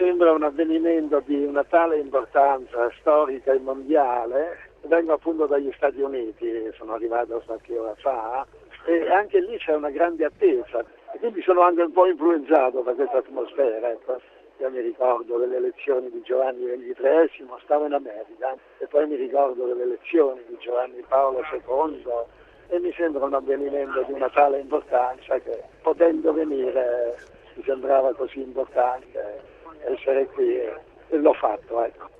sembra un avvenimento di una tale importanza storica e mondiale. Vengo appunto dagli Stati Uniti, sono arrivato qualche ora fa, e anche lì c'è una grande attesa, e quindi sono anche un po' influenzato da questa atmosfera. Ecco. Io mi ricordo delle elezioni di Giovanni XXIII, stavo in America, e poi mi ricordo delle elezioni di Giovanni Paolo II, e mi sembra un avvenimento di una tale importanza che, potendo venire, mi sembrava così importante essere qui, e l'ho fatto, ecco.